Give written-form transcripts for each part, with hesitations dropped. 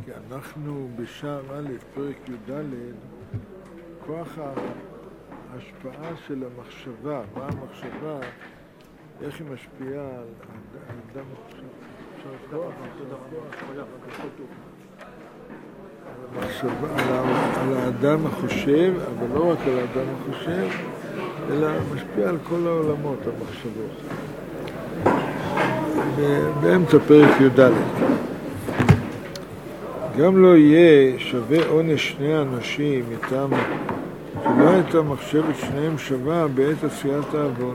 כי אנחנו בשער א', פרק י"ד, כוח ההשפעה של המחשבה, מה המחשבה, איך היא משפיעה על האדם על האדם החושב, אבל לא רק על האדם החושב, אלא משפיע על כל העולמות, המחשבות. באמצע פרק י"ד. גם לא יהיה שווה עונש שני אנשים מטעם שלא הייתה מחשבת שניהם שווה בעת עשיית העוון.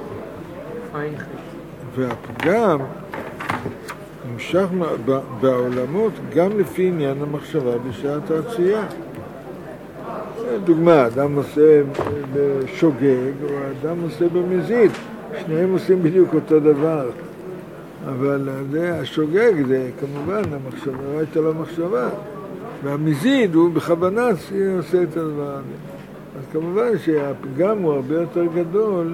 והפגם נמשך בעולמות גם לפי עניין המחשבה בשעת העשייה. דוגמה, אדם עושה בשוגג או אדם עושה במזיד, שניהם עושים בדיוק אותו דבר. אבל השוגג זה כמובן המחשבה, לא הייתה לו מחשבה, והמזיד הוא בכוונה עושה את הדבר הזה. אז כמובן שהפגם הוא הרבה יותר גדול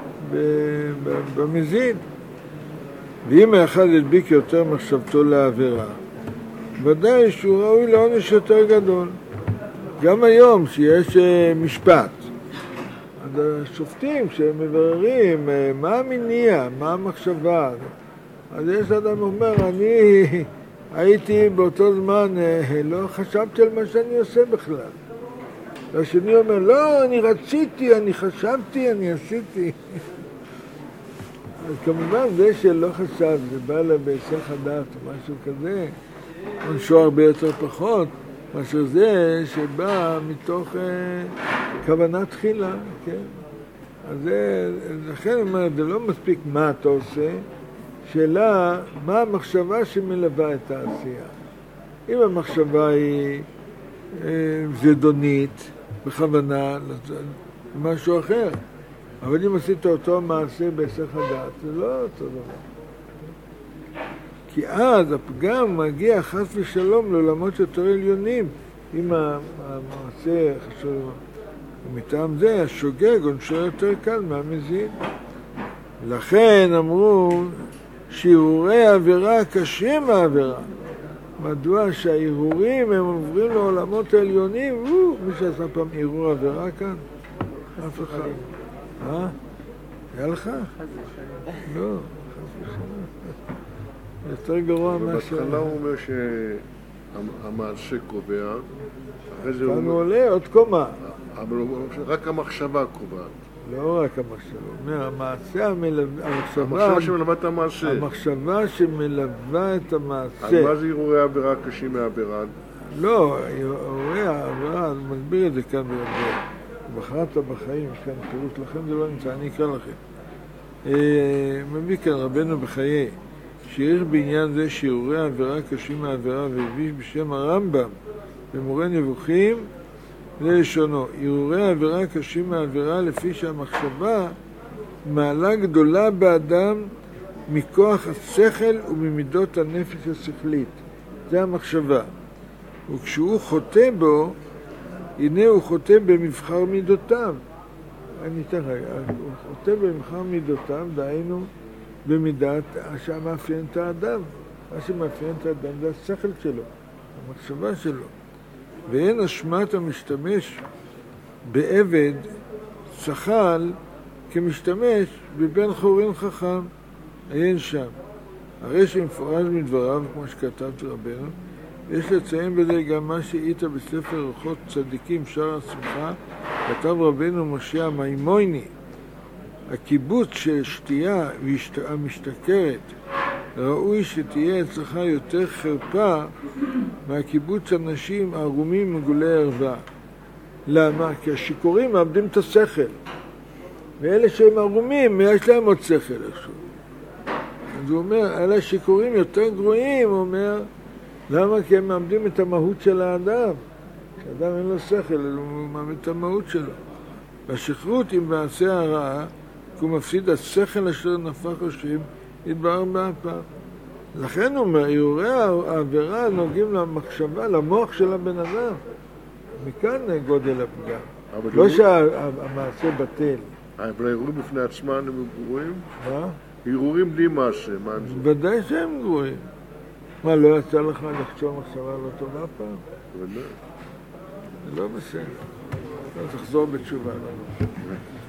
במזיד. ואם האחד הדביק יותר מחשבתו לעבירה, ודאי שהוא ראוי לעונש יותר גדול. גם היום שיש משפט, אז השופטים כשהם מבררים מה המניע, מה המחשבה, אז יש אדם אומר, אני הייתי באותו זמן, לא חשבתי על מה שאני עושה בכלל. והשני אומר, לא, אני רציתי, אני חשבתי, אני עשיתי. אז כמובן זה שלא חשב, זה בא לה בהיסח הדעת או משהו כזה, עונשו הרבה יותר פחות, מאשר זה שבא מתוך כוונה תחילה, כן? אז לכן זה לא מספיק מה אתה עושה, שאלה, מה המחשבה שמלווה את העשייה? אם המחשבה היא זדונית, בכוונה, משהו אחר. אבל אם עשית אותו מעשה בהיסח הדעת, זה לא אותו דבר. כי אז הפגם מגיע חס ושלום לעולמות יותר עליונים. אם המעשה חשוב, ומטעם זה השוגג עונשו יותר קל מהמזיד. לכן אמרו, שהרהורי העבירה קשים מהעבירה. מדוע שהערעורים הם עוברים לעולמות העליונים? מי שעשה פעם ערעור עבירה כאן? אף אחד. היה לך? לא, חס ושלום. יותר גרוע מאשר... בהתחלה הוא אומר שהמעשה קובע, אחרי זה הוא... כאן הוא עולה עוד קומה. אבל הוא אומר שרק המחשבה קובעת. לא רק המחשבה, הוא אומר, המחשבה שמלווה את המעשה. המחשבה שמלווה את המעשה. אז מה זה הרהורי העבירה קשים מהעבירה? לא, הרהורי העבירה, אני מסביר את זה כאן בחרת בחיים, יש כאן פירוש לכם, זה לא נמצא, אני אקרא לכם. מביא כאן רבנו בחיי, שיש בעניין זה שהרהורי העבירה קשים מהעבירה, והביא בשם הרמב"ם במורה נבוכים, לשונו, הרהורי העבירה קשים מהעבירה לפי שהמחשבה מעלה גדולה באדם מכוח השכל וממידות הנפש השכלית. זה המחשבה. וכשהוא חוטא בו, הנה הוא חוטא במבחר מידותיו. אני אתן רגע, הוא חוטא במבחר מידותיו, דהיינו במידת שמאפיין את האדם. מה שמאפיין את האדם זה השכל שלו, המחשבה שלו. ואין אשמת המשתמש בעבד שחל כמשתמש בבן חורין חכם. אין שם. הרי שמפורש מדבריו, כמו שכתבתי רבנו, יש לציין בזה גם מה שאית בספר אורחות צדיקים שער השמחה, כתב רבנו משה המימוני. הקיבוץ של שתייה המשתכרת ראוי שתהיה אצלך יותר חרפה מהקיבוץ אנשים ערומים מגולי ערווה. למה? כי השיכורים מאבדים את השכל, ואלה שהם ערומים יש להם עוד שכל איכשהו. אז הוא אומר, אלה השיכורים יותר גרועים, הוא אומר, למה? כי הם מאבדים את המהות של האדם. כשאדם אין לו שכל, הוא מאבד את המהות שלו. והשכרות עם מעשה הרעה, כי הוא מפסיד השכל אשר נפח השם, יתברר באפה. לכן הוא אומר, הרהורי העבירה נוגעים למחשבה, למוח של הבן אדם. מכאן גודל הפגם. לא שהמעשה בטל. אבל הערעורים בפני עצמם הם גרועים? מה? הרהורים בלי מעשה. ודאי שהם גרועים. מה, לא יצא לך לחשוב מחשבה לא טובה פעם? ודאי. זה לא בסדר. תחזור בתשובה.